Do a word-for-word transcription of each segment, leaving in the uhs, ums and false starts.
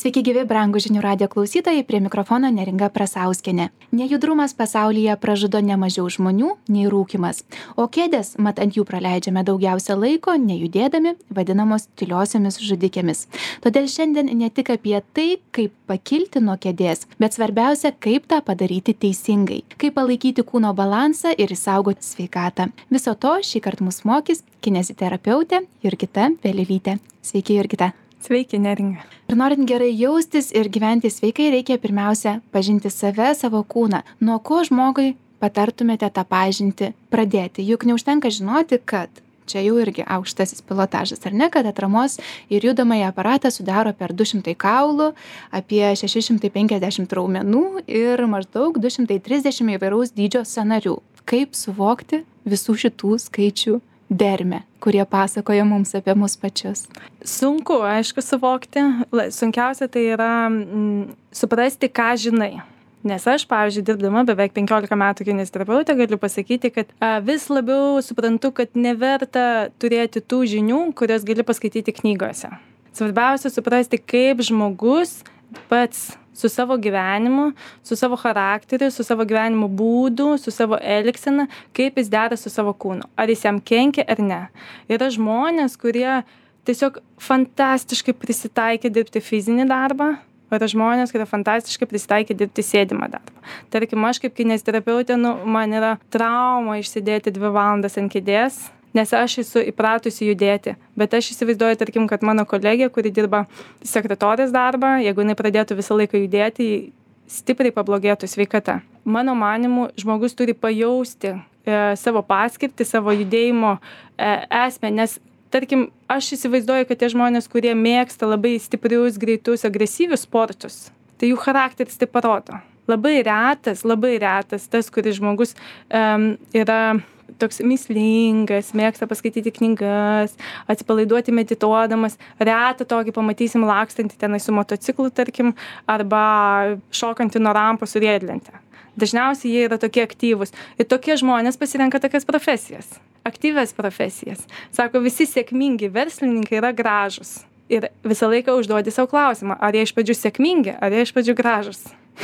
Sveiki gyvi, brangūs žinių radijo klausytojai, prie mikrofono Neringa Prasauskienė. Nejudrumas pasaulyje pražudo ne mažiau žmonių nei rūkymas, o kėdės, mat ant jų praleidžiame daugiausia laiko, nejudėdami, vadinamos tyliosiomis žudikėmis. Todėl šiandien ne tik apie tai, kaip pakilti nuo kėdės, bet svarbiausia, kaip tą padaryti teisingai, kaip palaikyti kūno balansą ir išsaugoti sveikatą. Viso to šį kartą mus mokys kineziterapeutė Jurgita Vėlialytė. Sveiki, Jurgita. Sveiki, Neringa. Ir norint gerai jaustis ir gyventi sveikai, reikia pirmiausia pažinti save, savo kūną. Nuo ko žmogui patartumėte tą pažinti pradėti? Juk neužtenka žinoti, kad čia jau irgi aukštasis pilotažas, ar ne, kad atramos ir judamąjį aparatą sudaro per du šimtai kaulų, apie šeši šimtai penkiasdešimt raumenų ir maždaug du šimtai trisdešimt įvairaus dydžio sąnarių. Kaip suvokti visų šitų skaičių dermę, kurie pasakoja mums apie mus pačius? Sunku, aišku, suvokti. Sunkiausia tai yra mm, suprasti, ką žinai. Nes aš, pavyzdžiui, dirbdama beveik penkiolika metų kineziterapeutė, galiu pasakyti, kad a, vis labiau suprantu, kad neverta turėti tų žinių, kurias gali paskaityti knygose. Svarbiausia suprasti, kaip žmogus pats su savo gyvenimu, su savo charakteriu, su savo gyvenimo būdu, su savo elgsena, kaip jis dera su savo kūnu. Ar jis jam kenkia ar ne. Yra žmonės, kurie tiesiog fantastiškai prisitaikė dirbti fizinį darbą, o yra žmonės, kurie fantastiškai prisitaikė dirbti sėdimą darbą. Tarkim, aš kaip kineziterapeutė, nu, man yra trauma išsėdėti dvi valandas ant kėdės, nes aš esu įpratusi judėti. Bet aš įsivaizduoju, tarkim, kad mano kolegė, kuri dirba sekretorės darbą, jeigu jinai pradėtų visą laiką judėti, stipriai pablogėtų sveikata. Mano manimu, žmogus turi pajausti e, savo paskirtį, savo judėjimo e, esmę, nes, tarkim, aš įsivaizduoju, kad tie žmonės, kurie mėgsta labai stiprius, greitus, agresyvius sportus, tai jų charakteris tai parodo. Labai retas, labai retas tas, kuris žmogus um, yra toks mįslingas, mėgsta paskaityti knygas, atsipalaiduoti medituodamas. Retą tokį pamatysim lakstantį tenai su motociklu, tarkim, arba šokantį nuo rampos su riedlente. Dažniausiai jie yra tokie aktyvūs. Ir tokie žmonės pasirenka tokias profesijas, aktyvias profesijas. Sako, visi sėkmingi verslininkai yra gražūs. Ir visą laiką užduodi savo klausimą, ar jie iš pradžių sėkmingi, ar jie iš pradžių gražūs.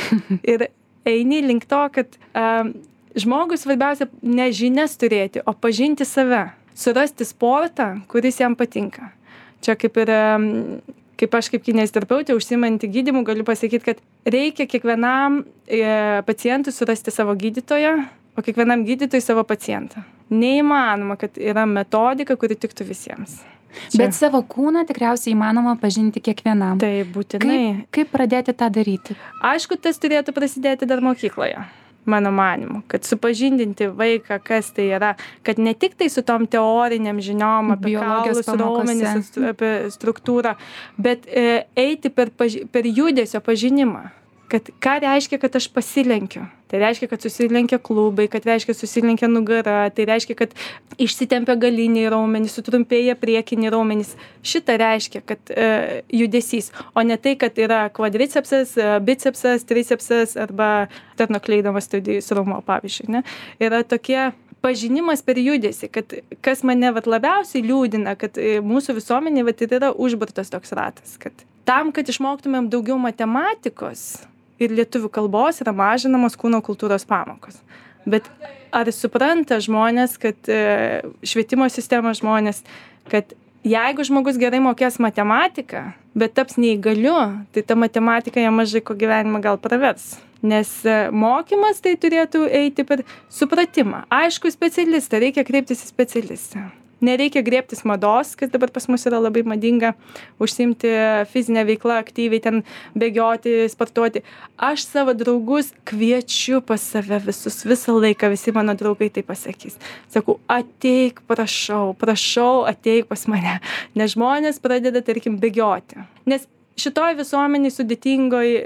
Ir eini link to, kad um, žmogui svarbiausia ne žinias turėti, o pažinti save. Surasti sportą, kuris jam patinka. Čia kaip ir, um, kaip aš kaip kineziterapeutė užsiimanti gydymu, galiu pasakyti, kad reikia kiekvienam e, pacientui surasti savo gydytoją, o kiekvienam gydytojui savo pacientą. Neįmanoma, kad yra metodika, kuri tiktų visiems. Čia. Bet savo kūną tikriausiai įmanoma pažinti kiekvienam. Tai būtinai. Kaip, kaip pradėti tą daryti? Aišku, tas turėtų prasidėti dar mokykloje, mano manimu, kad supažindinti vaiką, kas tai yra, kad ne tik tai su tom teoriniam žiniom apie kaulus, raumenis, apie struktūrą, bet e, eiti per, paži- per judesio pažinimą. Kad ką reiškia, kad aš pasilenkiu. Tai reiškia, kad susilenkia klubai, kad reiškia susilenkia nugara, tai reiškia, kad išsitempia galiniai raumenys, sutrumpėja priekiniai raumenys. Šitą reiškia, kad e, judesys, o ne tai, kad yra kvadricepsas, bicepsas, tricepsas arba sternokleidomas studijus raumo, pavyzdžiui. Ne? Yra tokie pažinimas per judesį, kad kas mane vat, labiausiai liūdina, kad mūsų visuomenė vat, yra užburtas toks ratas, kad tam, kad išmoktumėm daugiau matematikos ir lietuvių kalbos, yra mažinamos kūno kultūros pamokos. Bet ar supranta žmonės, kad e, švietimo sistemos žmonės, kad jeigu žmogus gerai mokės matematiką, bet taps neįgaliu, tai ta matematika jam mažai ko gyvenimą gal pravers. Nes e, mokymas tai turėtų eiti per supratimą. Aišku, specialistą, reikia kreiptis į specialistą. Nereikia griebtis mados, kas dabar pas mus yra labai madinga, užsiimti fizinę veiklą, aktyviai ten bėgioti, sportuoti. Aš savo draugus kviečiu pas save visus, visą laiką visi mano draugai tai pasakys. Sakau, ateik, prašau, prašau, ateik pas mane. Nes žmonės pradeda, tarkim, bėgioti. Nes šitoj visuomeniai sudėtingoj,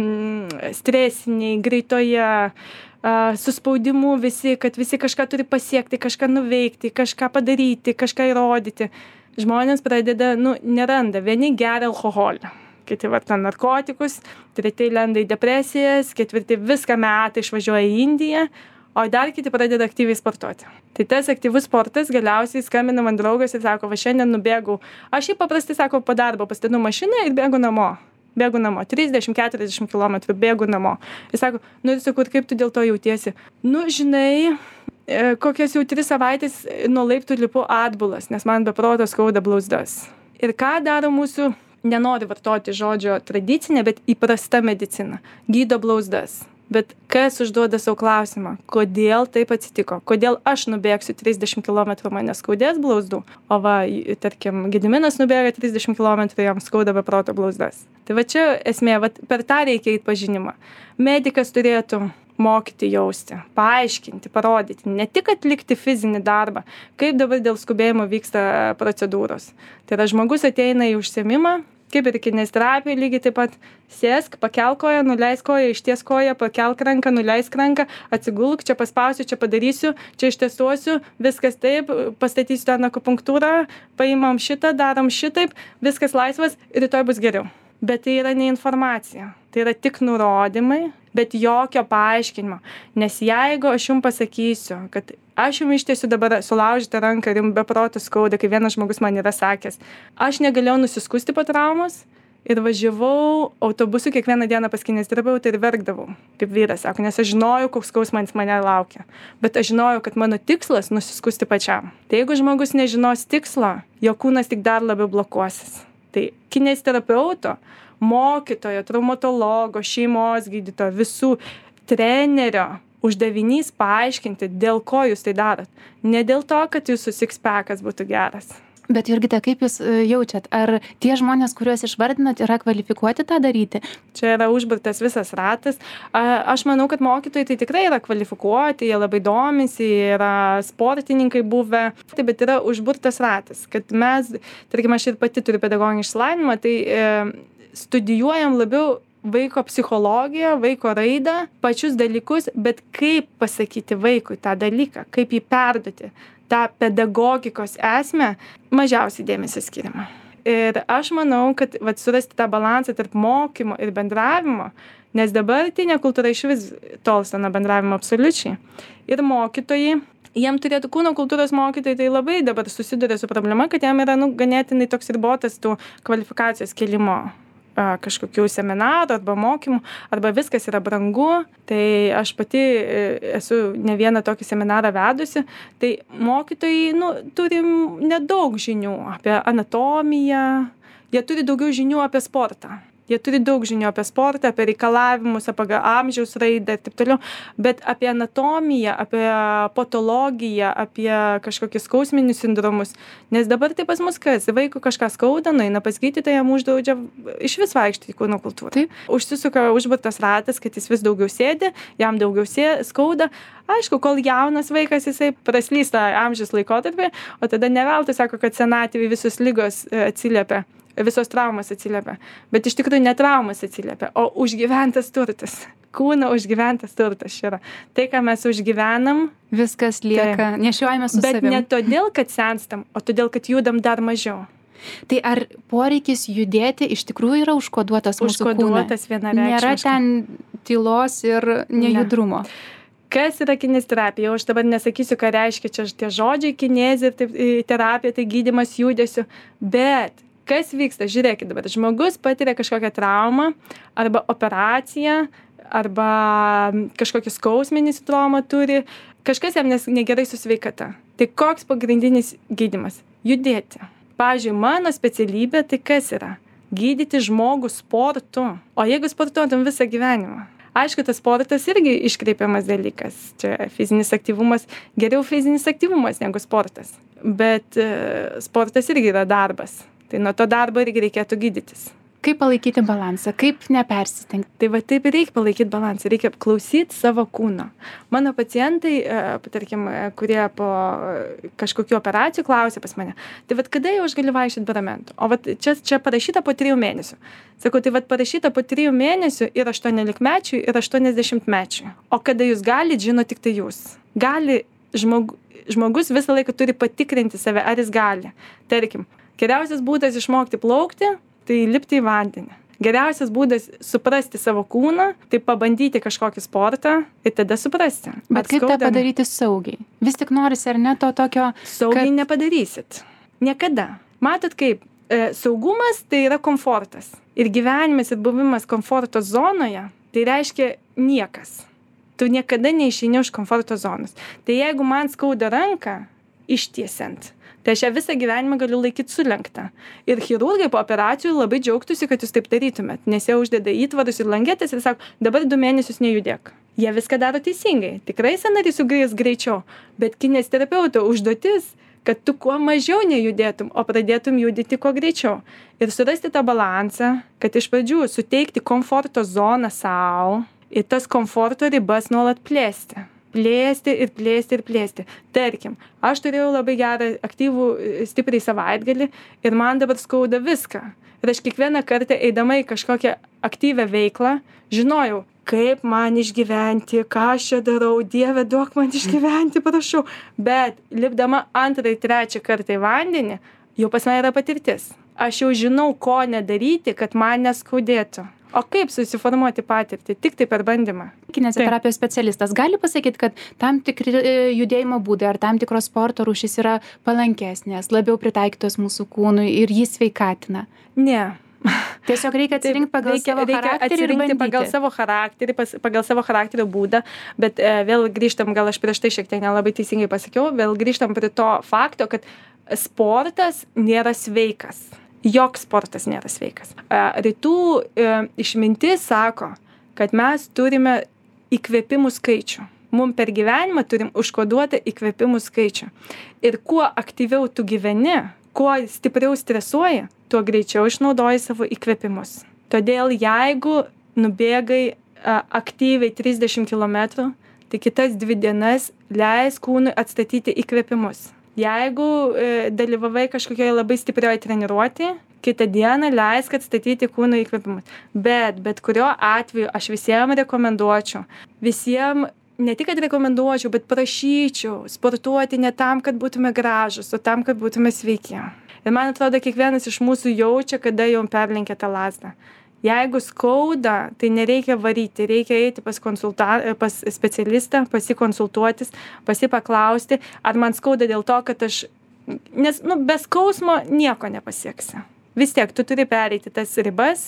stresiniai, greitoje, su spaudimu visi, kad visi kažką turi pasiekti, kažką nuveikti, kažką padaryti, kažką įrodyti. Žmonės pradeda, nu, neranda. Vieni geria alkoholį, kiti vartoja narkotikus, treti lenda į depresijas, ketvirti viską metą išvažiuoja į Indiją, o dar kiti pradeda aktyviai sportuoti. Tai tas aktyvus sportas galiausiai skambina man draugas ir sako, va šiandien nubėgau. Aš jį paprastai, sako, po darbo pastatinu mašiną ir bėgu namo. bėgu namo, trisdešimt keturiasdešimt kilometrų bėgu namo. Jis sako, nu ir sakau, kaip tu dėl to jautiesi? Nu, žinai, kokias jau tris savaitės nuo laiptų lipu atbulas, nes man be proto skauda blauzdas. Ir ką daro mūsų, nenori vartoti žodžio tradicinė, bet įprasta medicina, gydo blauzdas. Bet kas užduoda savo klausimą, kodėl taip atsitiko, kodėl aš nubėgsiu trisdešimt kilometrų, man neskaudės blauzdų, o va, tarkim, Gediminas nubėga trisdešimt kilometrų, jam skauda be proto blauzdas. Tai va čia esmė, va, per tą reikia į pažinimą. Medikas turėtų mokyti jausti, paaiškinti, parodyti, ne tik atlikti fizinį darbą, kaip dabar dėl skubėjimo vyksta procedūros. Tai yra žmogus ateina į užsiėmimą, kaip ir kineziterapija lygiai taip pat, sėsk, pakelk koją, nuleisk koją, išties koją, pakelk ranką, nuleisk ranką, atsigulk, čia paspausiu, čia padarysiu, čia ištestuosiu, viskas taip, pastatysiu ten akupunktūrą, paimam šitą, darom šitaip, viskas laisvas ir rytoj bus geriau. Bet tai yra ne informacija, tai yra tik nurodymai, bet jokio paaiškinimo. Nes jeigu aš jums pasakysiu, kad aš jums ištiesiu dabar sulaužytą ranką ir jums be proto skauda, kai vienas žmogus man yra sakęs, aš negalėjau nusiskusti po traumos ir važiavau autobusu kiekvieną dieną pas kineziterapeutą ir verkdavau, kaip vyras sako, nes aš žinojau, koks skausmas mane laukia. Bet aš žinojau, kad mano tikslas nusiskusti pačiam. Tai jeigu žmogus nežinos tikslo, jo kūnas tik dar labiau blokuosis. Tai kineziterapeuto, mokytojo, traumatologo, šeimos gydytojo, visų trenerio uždavinys paaiškinti, dėl ko jūs tai darot. Ne dėl to, kad jūsų six-packas būtų geras. Bet Jurgita, kaip jūs jaučiat? Ar tie žmonės, kuriuos išvardinat, yra kvalifikuoti tą daryti? Čia yra užburtas visas ratas. Aš manau, kad mokytojai tai tikrai yra kvalifikuoti, jie labai domisi, yra sportininkai buvę, tai bet yra užburtas ratas, kad mes, tarkim, aš ir pati turiu pedagoginį išsilavinimą, tai e, studijuojam labiau vaiko psichologiją, vaiko raidą, pačius dalykus, bet kaip pasakyti vaikui tą dalyką, kaip jį perduoti, tą pedagogikos esmę, mažiausiai dėmesio skiriama. Ir aš manau, kad vat, surasti tą balansą tarp mokymo ir bendravimo, nes dabartinė kultūra iš vis tolsta nuo bendravimo absoliučiai. Ir mokytojai, jiem turėtų kūno kultūros mokytojai, tai labai dabar susiduria su problema, kad jam yra nu, ganėtinai toks ribotas tų kvalifikacijos kelimo kažkokių seminarų arba mokymų, arba viskas yra brangu. Tai aš pati esu ne vieną tokį seminarą vedusi. Tai mokytojai nu, turi nedaug žinių apie anatomiją, jie turi daugiau žinių apie sportą. Jie turi daug žinių apie sportą, apie reikalavimus, apie amžiaus raidą ir taip toliau, bet apie anatomiją, apie patologiją, apie kažkokius skausminius sindromus. Nes dabar tai pas mus kas, vaikų kažką skauda, nueina pas gydytoją, jam uždraudžia iš vis vaikšti į kūno kultūrą. Taip. Užsisuka užburtas ratas, kad jis vis daugiau sėdi, jam daugiau sė, skauda. Aišku, kol jaunas vaikas, jisai praslysta amžiaus laikotarpį, o tada ne veltui sako, kad senatvėje visos ligos atsiliepia. Visos traumas atsiliepia, bet iš tikrųjų ne traumas atsiliepia, o užgyventas turtas. Kūno užgyventas turtas yra. Tai, ką mes užgyvenam, viskas lieka, tai, nešiojame su bet savim. Bet ne todėl, kad senstam, o todėl, kad judam dar mažiau. Tai ar poreikis judėti iš tikrųjų yra užkoduotas mūsų kūne? Užkoduotas vienareikšmiškai. Nėra ten tylos ir nejudrumo. Ne. Kas yra kineziterapija? Aš dabar nesakysiu, ką reiškia čia tie žodžiai kinezė, terapija, tai gydymas judesiu, bet kas vyksta? Žiūrėkit dabar, žmogus patiria kažkokią traumą arba operaciją, arba kažkokį skausminį sindromą turi, kažkas jam negerai su sveikata. Tai koks pagrindinis gydymas? Judėti. Pavyzdžiui, mano specialybė tai kas yra? Gydyti žmogų sportu. O jeigu sportuotum visą gyvenimą? Aišku, tas sportas irgi iškreipiamas dalykas. Čia fizinis aktyvumas, geriau fizinis aktyvumas negu sportas. Bet e, sportas irgi yra darbas. Tai nuo to darbo irgi reikėtų gydytis. Kaip palaikyti balansą? Kaip nepersistengti? Tai va taip ir reikia palaikyti balansą. Reikia klausyti savo kūno. Mano pacientai, tarkim, kurie po kažkokių operacijų klausia pas mane, tai va kada jau aš galiu vaikščioti be ramentų? O va čia, čia parašyta po trijų mėnesių. Sakau, tai va parašyta po trijų mėnesių ir aštuoniolikmečiui, ir aštuoniasdešimtmečiui. O kada jūs galite, žino tik tai jūs. Gali žmog, žmogus visą laiką turi patikrinti save, ar jis gali. Tarkim, geriausias būdas išmokti plaukti, tai lipti į vandenį. Geriausias būdas suprasti savo kūną, tai pabandyti kažkokį sportą ir tada suprasti. Bet kaip tą padaryti saugiai? Vis tik norisi ar ne to tokio... Saugiai kad... nepadarysit. Niekada. Matot kaip, e, saugumas tai yra komfortas. Ir gyvenimas ir buvimas komforto zonoje, tai reiškia niekas. Tu niekada neišeini už komforto zonos. Tai jeigu man skauda ranką ištiesiant, tai aš ją visą gyvenimą galiu laikyti sulenktą. Ir chirurgai po operacijų labai džiaugtųsi, kad jūs taip darytumėt, nes jie uždeda įtvarus ir langetės ir sako, dabar du mėnesius nejudėk. Jie viską daro teisingai. Tikrai sąnarys sugrįs greičiau, bet kineziterapeuto užduotis, kad tu kuo mažiau nejudėtum, o pradėtum judėti kuo greičiau. Ir surasti tą balansą, kad iš pradžių suteikti komforto zoną sau, ir tas komforto ribas nuolat plėsti. Plėsti ir plėsti ir plėsti. Tarkim, aš turėjau labai gerą, aktyvų, stipriai savaitgalį ir man dabar skauda viską. Ir aš kiekvieną kartą eidama į kažkokią aktyvę veiklą, žinojau, kaip man išgyventi, ką aš čia darau, Dieve, duok man išgyventi, prašau. Bet lipdama antrą ir trečią kartą į vandenį, jau pas mane yra patirtis. Aš jau žinau, ko nedaryti, kad man neskaudėtų. O kaip susiformuoti patirtį? Tik tai per bandymą. Kineziterapijos specialistas gali pasakyti, kad tam tikri judėjimo būdai ar tam tikros sporto rūšys yra palankesnės, labiau pritaikytos mūsų kūnui ir jį sveikatina? Ne. Tiesiog reikia atsirinkti pagal reikia, savo reikia charakterį ir bandyti. pagal savo charakterį, pas, pagal savo charakterio būdą, bet e, vėl grįžtam, gal aš prieš tai šiek tiek nelabai teisingai pasakiau, vėl grįžtam prie to fakto, kad sportas nėra sveikas. Joks sportas nėra sveikas. Rytų e, išmintis sako, kad mes turime įkvėpimų skaičių. Mums per gyvenimą turim užkoduotą įkvėpimų skaičių. Ir kuo aktyviau tu gyveni, kuo stipriau stresuoji, tuo greičiau išnaudoji savo įkvėpimus. Todėl jeigu nubėgai a, aktyviai trisdešimt kilometrų, tai kitas dvi dienas leis kūnui atstatyti įkvėpimus. Jeigu e, dalyvavai kažkokioje labai stiprioje treniruotėje, kitą dieną leisk atstatyti kūno įkvėpimus. Bet, bet kurio atveju aš visiems rekomenduočiau, visiems ne tik, kad rekomenduočiau, bet prašyčiau sportuoti ne tam, kad būtume gražus, o tam, kad būtume sveiki. Ir man atrodo, kiekvienas iš mūsų jaučia, kada jau perlenkia tą lazdą. Jeigu skauda, tai nereikia varyti, reikia eiti pas, konsulta, pas specialistą, pasikonsultuotis, pasipaklausti, ar man skauda dėl to, kad aš, nes nu, be skausmo nieko nepasieksi. Vis tiek, tu turi pereiti tas ribas,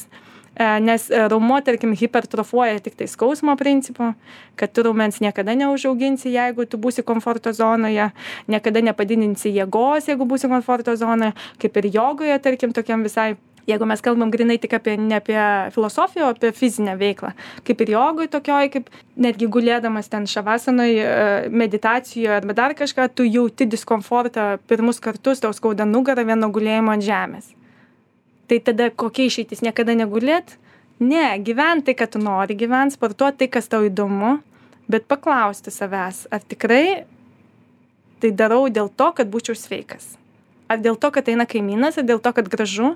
nes raumuo, tarkim, hipertrofuoja tik tai skausmo principu, kad tu raumens niekada neužauginsi, jeigu tu būsi komforto zonoje, niekada nepadidinsi jėgos, jeigu būsi komforto zonoje, kaip ir jogoje, tarkim, tokiam visai. Jeigu mes kalbam grinai tik apie, ne apie filosofiją, o apie fizinę veiklą. Kaip ir jogoj tokioj, kaip netgi gulėdamas ten šavasanoj, meditacijoje arba dar kažką, tu jauti diskomfortą pirmus kartus, tau skauda nugarą vieno gulėjimo ant žemės. Tai tada kokia išeitis? Niekada negulėt? Ne, gyvent tai, kad tu nori gyvent, sportuoti tai, kas tau įdomu, bet paklausti savęs, ar tikrai tai darau dėl to, kad būčiau sveikas. Ar dėl to, kad eina kaimynas, ar dėl to, kad gražu.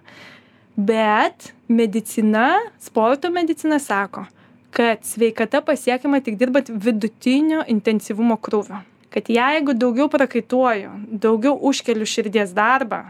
Bet medicina, sporto medicina sako, kad sveikata pasiekiama tik dirbant vidutinio intensyvumo krūvio. Kad jeigu daugiau prakaituoju, daugiau užkeliu širdies darbą,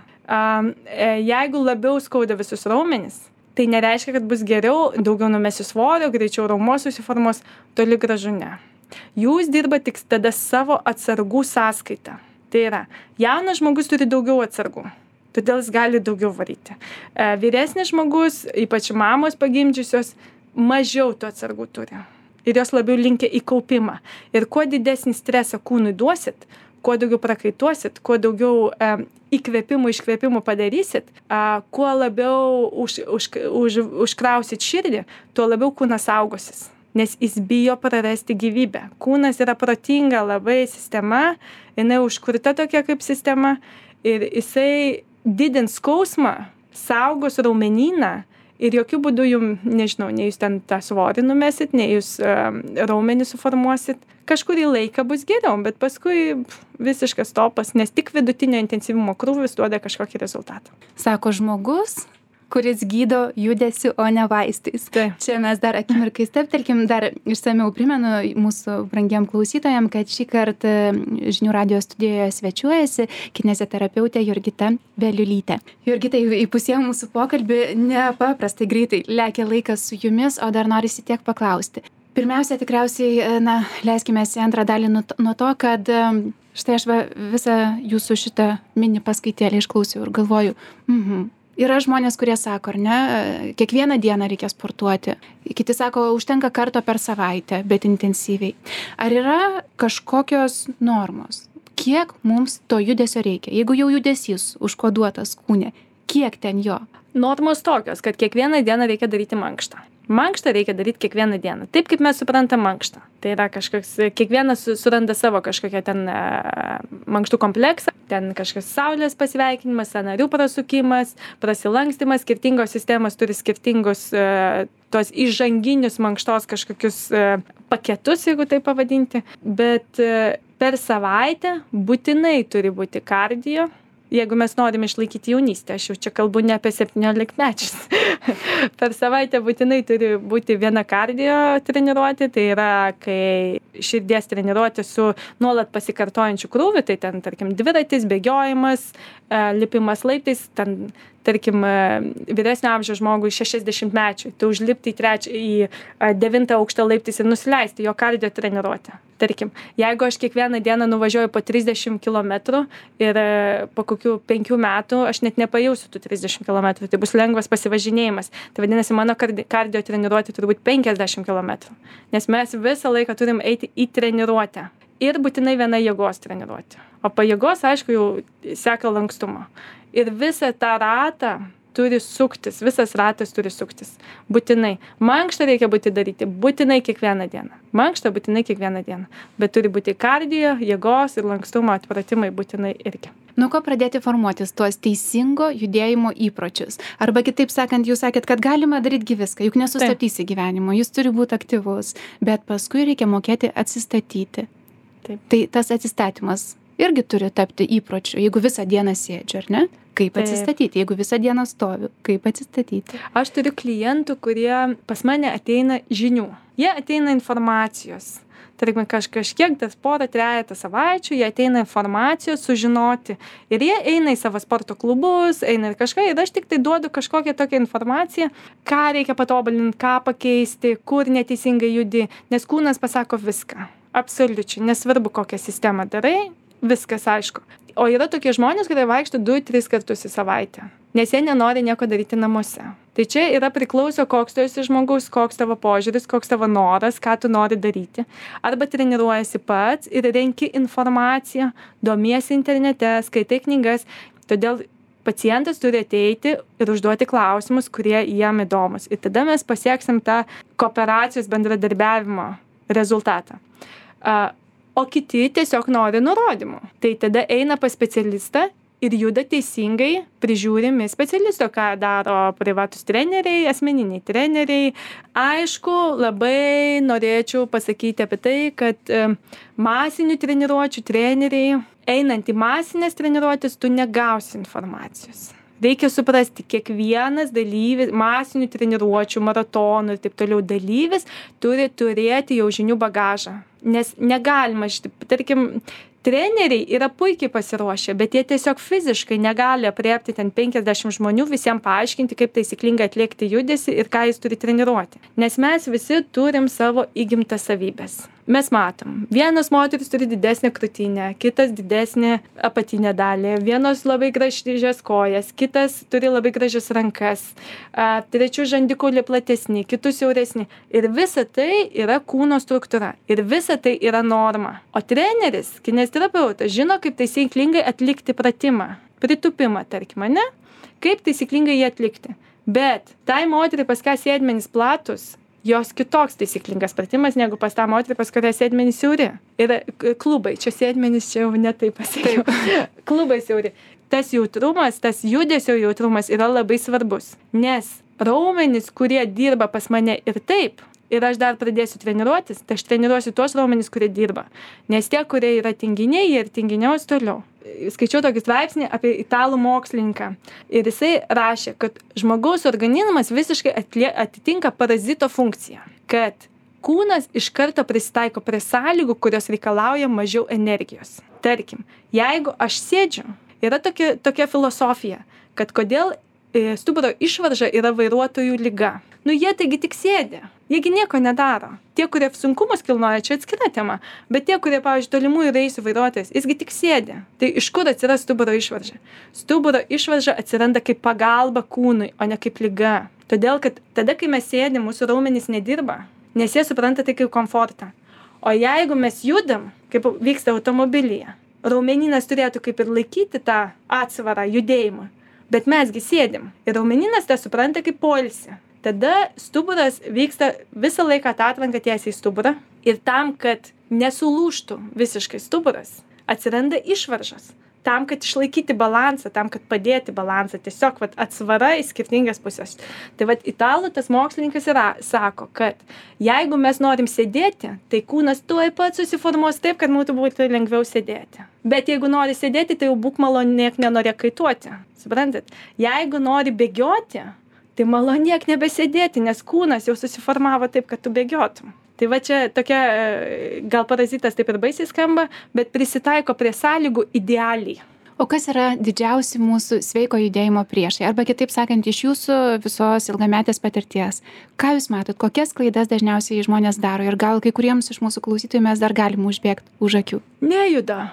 jeigu labiau skauda visus raumenis, tai nereiškia, kad bus geriau, daugiau numesiu svorio, greičiau raumuo susiformuos, toli gražu ne. Jūs dirba tik tada savo atsargų sąskaitą. Tai yra, jaunas žmogus turi daugiau atsargų. Todėl jis gali daugiau varyti. Vyresnis žmogus, ypač mamos pagimdžiusios, mažiau tų atsargų turi. Ir jos labiau linkia į kaupimą. Ir kuo didesnį stresą kūnui duosit, kuo daugiau prakaituosit, kuo daugiau e, įkvėpimų, iškvėpimų padarysit, e, kuo labiau už, už, už, užkrausit širdį, tuo labiau kūnas saugosis. Nes jis bijo prarasti gyvybę. Kūnas yra protinga labai sistema, jinai užkurta tokia kaip sistema ir jisai didins skausmą, saugos raumenyną ir jokių būdų jums, nežinau, nei jūs ten tą svorį numesit, nei jūs um, raumenį suformuosit. Kažkurį laiką bus geriau, bet paskui visiškas stopas, nes tik vidutinio intensyvumo krūvis duoda kažkokį rezultatą. Sako žmogus, kuris gydo judesiu, o ne vaistais. Taip. Čia mes dar akimirkai steptelkim, dar išsamiau primenu mūsų brangiem klausytojam, kad šį kartą Žinių radijo studijoje svečiuojasi kineziterapeutė Jurgita Veliulytė. Jurgita, įpusėjo mūsų pokalbį, nepaprastai greitai lekia laikas su jumis, o dar norisi tiek paklausti. Pirmiausia, tikriausiai, na, leiskime į antrą dalį nuo to, kad štai aš va, visą jūsų šitą mini paskaitėlį išklausiau ir galvoju, mhm, Yra žmonės, kurie sako, ar ne, kiekvieną dieną reikia sportuoti. Kiti sako, užtenka karto per savaitę, bet intensyviai. Ar yra kažkokios normos? Kiek mums to judesio reikia? Jeigu jau judesys užkoduotas kūne, kiek ten jo? Normos tokios, kad kiekvieną dieną reikia daryti mankštą. Mankštą reikia daryti kiekvieną dieną. Taip, kaip mes suprantam mankštą. Tai yra kažkoks, kiekvienas suranda savo kažkokią ten e, mankštų kompleksą. Ten kažkas saulės pasveikinimas, sąnarių prasukimas, prasilankstimas. Skirtingos sistemos turi skirtingus e, tos įžanginius mankštos kažkokius e, paketus, jeigu tai pavadinti. Bet e, per savaitę būtinai turi būti kardio. Jeigu mes norime išlaikyti jaunystę, aš jau čia kalbu ne apie septyniolikmečius. Per savaitę būtinai turi būti viena kardio treniruotė, tai yra, kai širdies treniruotė su nuolat pasikartojančiu krūviu, tai ten, tarkim, dviratis, bėgiojimas, lipimas laiptais, ten, tarkim, vyresnio amžiaus žmogui šešiasdešimtmečiui, tai užlipti į, trečią, į devintą aukštą laiptais ir nusileisti, jo kardio treniruotė. Tarkim, jeigu aš kiekvieną dieną nuvažiuoju po trisdešimt kilometrų ir po kokių penkių metų aš net nepajausiu tų trisdešimt kilometrų, tai bus lengvas pasivažinėjimas. Tai vadinasi, mano kardio treniruotė turi būti penkiasdešimt kilometrų, nes mes visą laiką turim eiti į treniruotę. Ir būtinai viena jėgos treniruotė. O po jėgos, aišku, jau seka lankstumo. Ir visą tą ratą turi suktis, visas ratas turi suktis. Būtinai. Mankštą reikia būti daryti, būtinai kiekvieną dieną. Mankštą būtinai kiekvieną dieną. Bet turi būti kardio, jėgos ir lankstumo atpratimai būtinai irgi. Nuo ko pradėti formuotis tuos teisingo judėjimo įpročius? Arba kitaip sakant, jūs sakėt, kad galima daryti viską, juk nesustabdysi gyvenimo, jis turi būti aktyvus, bet paskui reikia mokėti atsistatyti. Taip. Tai tas atsistatymas irgi turi tapti įpročiu, jeigu visą dieną sėdžiu, ar ne? Kaip atsistatyti, jeigu visą dieną stoviu, kaip atsistatyti? Aš turiu klientų, kurie pas mane ateina žinių. Jie ateina informacijos. Tarkim, kaž, kažkiek tas porą, trejata savaičių, jie ateina informacijos sužinoti. Ir jie eina į savo sporto klubus, eina ir kažką, ir aš tik tai duodu kažkokią tokią informaciją, ką reikia patobulinti, ką pakeisti, kur neteisingai judi, nes kūnas pasako viską. Absoliučiai, nesvarbu, kokią sistemą darai, viskas aišku. O yra tokie žmonės, kurie vaikšto du tris kartus į savaitę, nes jie nenori nieko daryti namuose. Tai čia yra priklauso, koks tu esi žmogus, koks tavo požiūris, koks tavo noras, ką tu nori daryti. Arba treniruojasi pats ir renki informaciją, domiesi internete, skaitai knygas. Todėl pacientas turi ateiti ir užduoti klausimus, kurie jam įdomus. Ir tada mes pasieksim tą kooperacijos bendradarbiavimo rezultatą. Uh, O kiti tiesiog nori nurodymų. Tai tada eina pas specialistą ir juda teisingai prižiūrimi specialisto, ką daro privatus treneriai, asmeniniai treneriai. Aišku, labai norėčiau pasakyti apie tai, kad masinių treniruočių treneriai, einant į masinės treniruotės, tu negausi informacijos. Reikia suprasti, kiekvienas dalyvis, masinių treniruočių, maratonų ir taip toliau dalyvis turi turėti jau žinių bagažą. Nes negalima, tarkim, treneriai yra puikiai pasiruošę, bet jie tiesiog fiziškai negali apriepti ten penkiasdešimt žmonių, visiems paaiškinti, kaip taisyklingai atlikti judesį ir ką jis turi treniruoti. Nes mes visi turim savo įgimtas savybės. Mes matom, vienos moteris turi didesnę krūtinę, kitas didesnę apatinę dalį, vienos labai gražias kojas, kitas turi labai gražias rankas, a, trečių žandikaulį platesni, kitus siauresni. Ir visa tai yra kūno struktūra. Ir visa tai yra norma. O treneris, kineziterapeutas, žino, kaip taisyklingai atlikti pratimą, pritupimą, tarkim, ne? Kaip taisyklingai jį atlikti. Bet tai moteriai, pas ką sėdmenys platus, jos kitoks taisyklingas pratimas negu pas tą moterį, pas kurią sėdmenys siauri. Ir klubai, čia sėdmenys, čia jau ne taip pasakiau. Klubai siauri. Tas jautrumas, tas judesio jautrumas yra labai svarbus. Nes raumenys, kurie dirba pas mane ir taip, ir aš dar pradėsiu treniruotis, tai aš treniruosiu tuos raumenys, kurie dirba. Nes tie, kurie yra tinginiai, jie ir tinginiaus toliau. Skaičiau tokį straipsnį apie italų mokslininką. Ir jisai rašė, kad žmogaus organizmas visiškai atlie, atitinka parazito funkciją. Kad kūnas iš karto prisitaiko prie sąlygų, kurios reikalauja mažiau energijos. Tarkim, jeigu aš sėdžiu, yra tokia, tokia filosofija, kad kodėl stuburo išvarža yra vairuotojų liga. Nu, jie taigi tik sėdi. Jiegi nieko nedaro. Tie, kurie sunkumus kilnoja, čia atskira tema. Bet tie, kurie, pavyzdžiui, tolimųjų reisų vairuotojas, jisgi tik sėdi. Tai iš kur atsiras stuburo išvarža? Stuburo išvarža atsiranda kaip pagalba kūnui, o ne kaip liga. Todėl, kad tada, kai mes sėdim, mūsų raumenys nedirba, nes jie supranta tai kaip komfortą. O jeigu mes judam, kaip vyksta automobilyje, raumeninas turėtų kaip ir laikyti tą atsvarą judėjimą. Bet mesgi sėdim. Ir raumeninas tą supranta kaip poilsį. Tada stuburas vyksta visą laiką atranka tiesiai į stuburą. Ir tam, kad nesulūžtų visiškai stuburas, atsiranda išvaržos. Tam, kad išlaikyti balansą, tam, kad padėti balansą, tiesiog vat, atsvara į skirtingas pusės. Tai vat italų tas mokslininkas yra, sako, kad jeigu mes norim sėdėti, tai kūnas tuoj pat susiformuos taip, kad mūsų būtų lengviau sėdėti. Bet jeigu nori sėdėti, tai jau būk maloniek nenorėk kaituoti. Suprantat? Jeigu nori bėgioti, tai maloniek nebesėdėti, nes kūnas jau susiformavo taip, kad tu bėgiotum. Tai va čia tokia, gal parazitas taip ir baisiai skamba, bet prisitaiko prie sąlygų idealiai. O kas yra didžiausi mūsų sveiko judėjimo priešai? Arba kitaip sakant, iš jūsų visos ilgametės patirties, ką jūs matot, kokias klaidas dažniausiai žmonės daro ir gal kai kuriems iš mūsų klausytojų mes dar galim užbėgti už akių? Nejuda.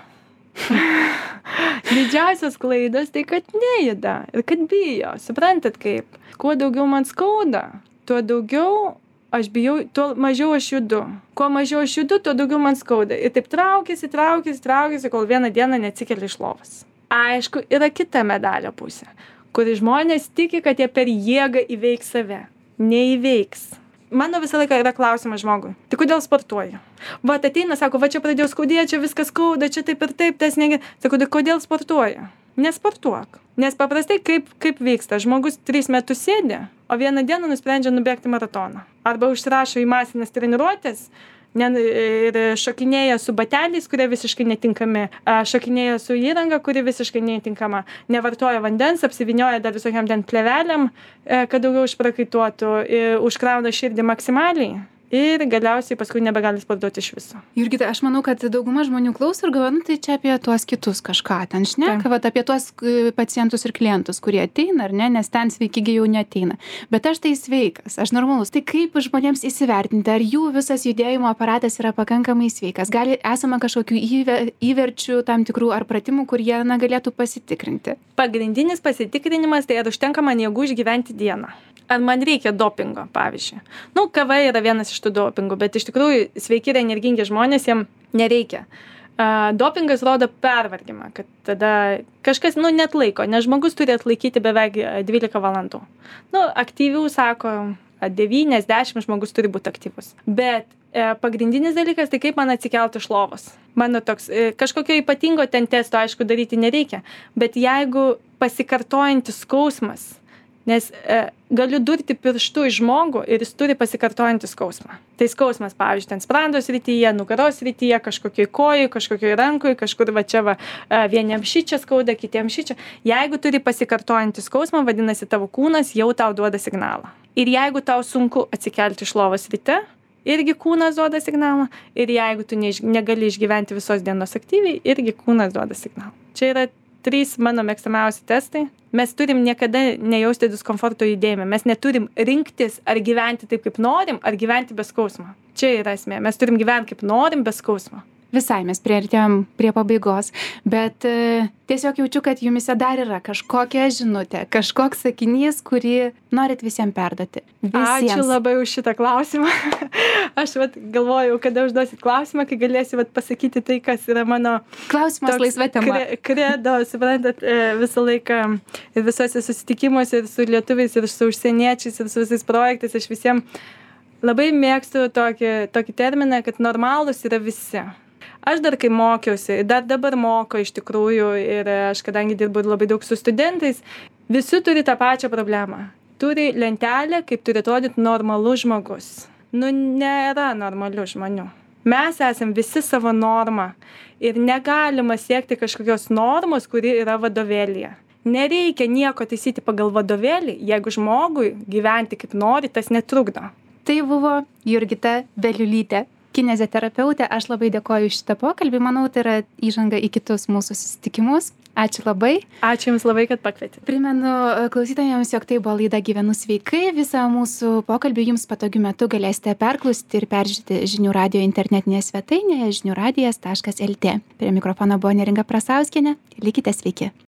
Didžiausias klaidas tai, kad nejuda ir kad bijo. Suprantat kaip? Kuo daugiau man skauda, tuo daugiau aš bijau, tuo mažiau aš judu. Kuo mažiau aš judu, tuo daugiau man skauda. Ir taip traukiasi, traukiasi, traukiasi, kol vieną dieną neatsikeli iš lovos. Aišku, yra kita medalio pusė, kur žmonės tiki, kad jie per jėgą įveiks save. Neįveiks. Mano visą laiką yra klausimas žmogui. Tai kodėl sportuoju? Va, ateina, sako, va čia pradėjau skaudėti, čia viskas skauda, čia taip ir taip, tas negi. Sako, kodėl sportuoju? Nesportuok. Nes paprastai kaip, kaip vyksta, žmogus tris metus sėdi, o vieną dieną nusprendžia nubėgti maratoną. Arba užsirašo į masinės treniruotės ne, ir šokinėja su bateliais, kurie visiškai netinkami, šokinėja su įranga, kuri visiškai netinkama, nevartoja vandens, apsivinioja dar visokiam ten plėvelėm, kad daugiau išprakaituotų, užkrauna širdį maksimaliai. Ir galiausiai paskui nebegali sportuoti iš viso. Jurgita, aš manau, kad dauguma žmonių klauso ir galvoja, nu tai čia apie tuos kitus kažką ten šneka, vat apie tuos pacientus ir klientus, kurie ateina, ar ne, nes ten sveikigiai jau neateina. Bet aš tai sveikas, aš normalus. Tai kaip žmonėms įsivertinti, ar jų visas judėjimo aparatas yra pakankamai sveikas? Gali esama kažkokių įver, įverčių tam tikrų ar pratimų, kur jie na, galėtų pasitikrinti? Pagrindinis pasitikrinimas tai ar užtenka man jėgų išgyventi dieną. Ar man reikia dopingo, pavyzdžiui. Nu, kava yra vienas iš tų dopingų, bet iš tikrųjų sveiki ir energingi žmonės jiem nereikia. Uh, dopingas rodo pervargimą, kad tada kažkas, nu, net laiko, nes žmogus turi atlaikyti beveik dvylika valandų. Nu, aktyvių, sako, devynios dešimt žmogus turi būti aktyvus. Bet e, pagrindinis dalykas, tai kaip man atsikelti iš lovos. Mano toks, e, kažkokio ypatingo ten testo, aišku, daryti nereikia. Bet jeigu pasikartojantis skausmas, nes e, galiu durti pirštu į žmogų ir jis turi pasikartojantį skausmą. Tai skausmas, pavyzdžiui, ten sprandos rytyje, nugaros rytyje, kažkokioj kojai, kažkokioj rankoj, kažkur va čia va, e, vieniem šičia skauda, kitiem šičia. Jeigu turi pasikartojantį skausmą, vadinasi, tavo kūnas jau tau duoda signalą. Ir jeigu tau sunku atsikelti iš lovos ryte, irgi kūnas duoda signalą. Ir jeigu tu neiš, negali išgyventi visos dienos aktyviai, irgi kūnas duoda signalą. Čia yra trys mano mėgstamiausi testai. Mes turim niekada nejausti diskomforto judėjime. Mes neturim rinktis ar gyventi taip, kaip norim, ar gyventi be skausmo. Čia yra esmė. Mes turim gyventi, kaip norim, be skausmo. Visai mes priartėjom prie pabaigos, bet e, tiesiog jaučiu, kad jumise dar yra kažkokia žinutė, kažkoks sakinys, kurį norit visiems perduoti. Visiems. Ačiū labai už šitą klausimą. Aš vat, galvojau, kada užduosit klausimą, kai galėsiu vat, pasakyti tai, kas yra mano... Klausimas laisva tema. Kre, kredo, suprantat, visą laiką ir visuose susitikimuose ir su lietuviais, ir su užsieniečiais, ir su visais projektais. Aš visiems labai mėgstu tokį, tokį terminą, kad normalūs yra visi. Aš dar kai mokiausi, dar dabar moko iš tikrųjų ir aš kadangi dirbu labai daug su studentais, visi turi tą pačią problemą. Turi lentelę, kaip turi atrodyti normalus žmogus. Nu, nėra normalių žmonių. Mes esam visi savo normą ir negalima siekti kažkokios normos, kuri yra vadovėlyje. Nereikia nieko taisyti pagal vadovėlį, jeigu žmogui gyventi kaip nori, tas netrukdo. Tai buvo Jurgita Beliulytė, kineziterapeutė. Aš labai dėkoju šitą pokalbį. Manau, tai yra įžanga į kitus mūsų susitikimus. Ačiū labai. Ačiū Jums labai, kad pakvietėte. Primenu klausytojams, jog tai buvo laida Gyvenu sveikai. Visą mūsų pokalbį Jums patogiu metu galėsite perklausyti ir peržiūrėti Žinių radijo internetinėje svetainėje žinių radijas taškas lt. Prie mikrofono buvo Neringa Prasauskienė. Likite sveiki.